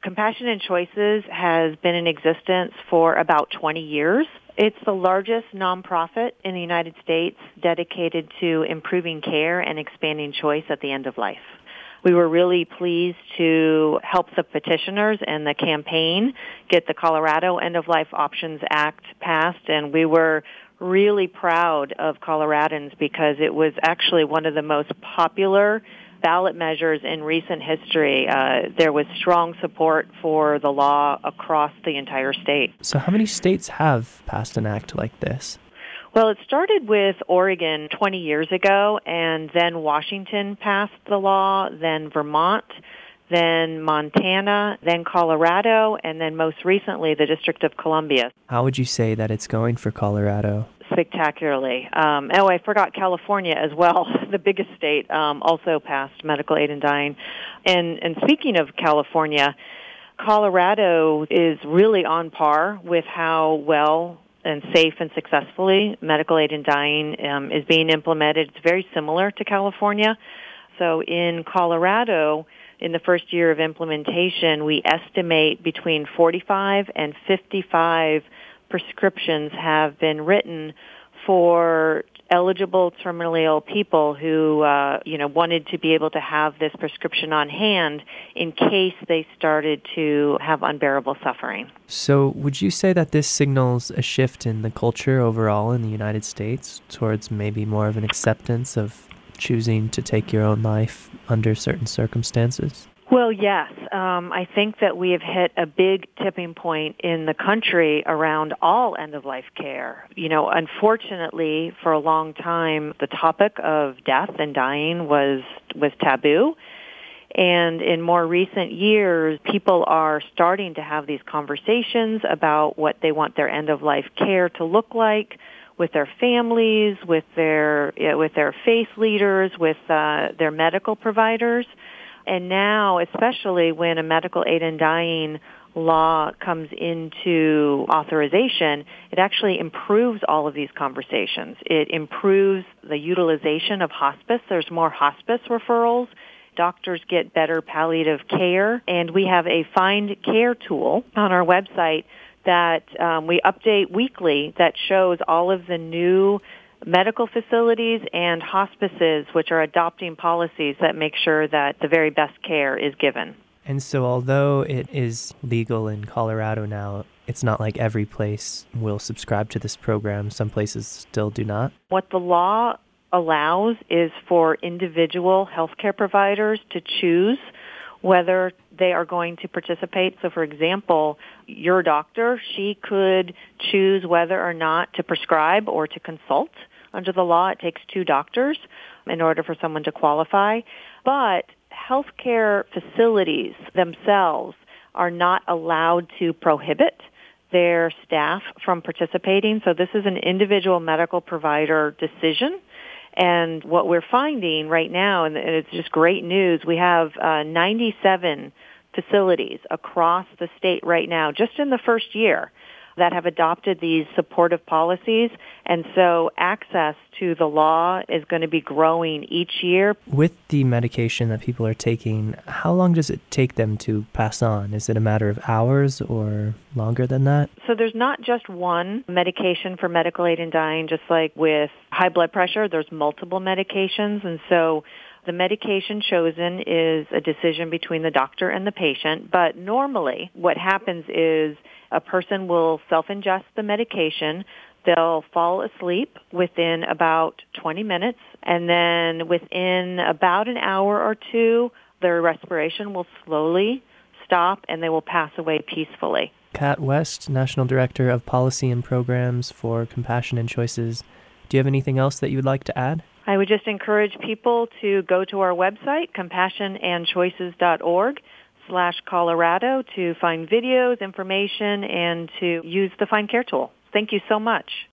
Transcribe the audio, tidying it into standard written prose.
Compassion and Choices has been in existence for about 20 years. It's the largest nonprofit in the United States dedicated to improving care and expanding choice at the end of life. We were really pleased to help the petitioners and the campaign get the Colorado End of Life Options Act passed, and we were really proud of Coloradans because it was actually one of the most popular ballot measures in recent history. There was strong support for the law across the entire state. So how many states have passed an act like this? Well, it started with Oregon 20 years ago, and then Washington passed the law, then Vermont, then Montana, then Colorado, and then most recently the District of Columbia. How would you say that it's going for Colorado? Spectacularly. I forgot California as well, the biggest state, also passed medical aid in dying. And speaking of California, Colorado is really on par with how well and safe and successfully medical aid in dying is being implemented. It's very similar to California. So in Colorado, in the first year of implementation, we estimate between 45 and 55 prescriptions have been written for eligible terminally ill people who, wanted to be able to have this prescription on hand in case they started to have unbearable suffering. So would you say that this signals a shift in the culture overall in the United States towards maybe more of an acceptance of choosing to take your own life under certain circumstances? Well, yes. I think that we have hit a big tipping point in the country around all end-of-life care. Unfortunately, for a long time, the topic of death and dying was taboo. And in more recent years, people are starting to have these conversations about what they want their end-of-life care to look like with their families, with their faith leaders, with their medical providers. And now, especially when a medical aid in dying law comes into authorization, it actually improves all of these conversations. It improves the utilization of hospice. There's more hospice referrals. Doctors get better palliative care. And we have a Find Care tool on our website that we update weekly that shows all of the new medical facilities and hospices which are adopting policies that make sure that the very best care is given. And so although it is legal in Colorado now, it's not like every place will subscribe to this program. Some places still do not. What the law allows is for individual healthcare providers to choose whether they are going to participate. So, for example, your doctor, she could choose whether or not to prescribe or to consult. Under the law, it takes 2 doctors in order for someone to qualify. But healthcare facilities themselves are not allowed to prohibit their staff from participating. So this is an individual medical provider decision. And what we're finding right now, and it's just great news, we have 97 facilities across the state right now, just in the first year, that have adopted these supportive policies. And so access to the law is going to be growing each year. With the medication that people are taking, how long does it take them to pass on? Is it a matter of hours or longer than that? So there's not just one medication for medical aid in dying, just like with high blood pressure, there's multiple medications. And so the medication chosen is a decision between the doctor and the patient. But normally what happens is a person will self-ingest the medication. They'll fall asleep within about 20 minutes, and then within about an hour or 2, their respiration will slowly stop, and they will pass away peacefully. Kat West, National Director of Policy and Programs for Compassion and Choices. Do you have anything else that you would like to add? I would just encourage people to go to our website, compassionandchoices.org/Colorado, to find videos, information, and to use the Find Care tool. Thank you so much.